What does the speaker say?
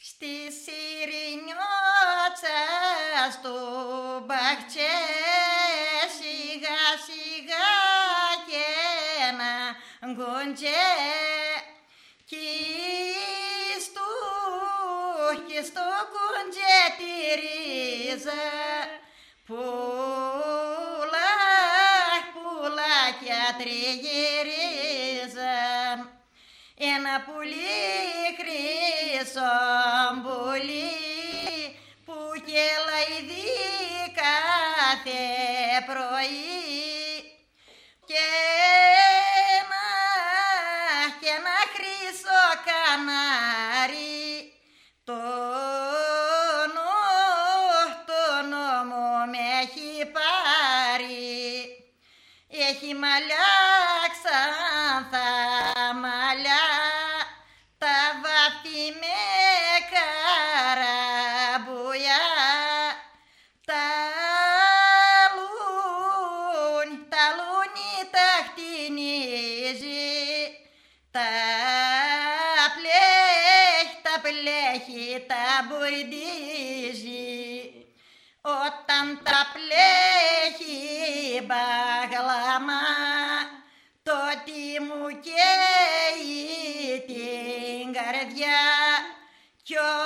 Στη Σιρηνιώτσα στο μπαχτσέ σιγά σιγά και ένα γκοντζέ κι στο γκοντζέ τη ρίζα πουλάκια τριγυρίζαν. Ένα πουλί χρυσόμπουλί που κελαϊδεί κάθε πρωί και ένα χρυσό κανάρι το νόμο με έχει πάρει. Έχει μαλλιά ξανθά μαλλιά, τα βάφει με καραμπουλιά, τα λούνι τα χτινίζει, τα πλέχει τα μπουρντίζει. Όταν τα πλέχει μπαγλάμα, τότε μου καίει την καρδιά κι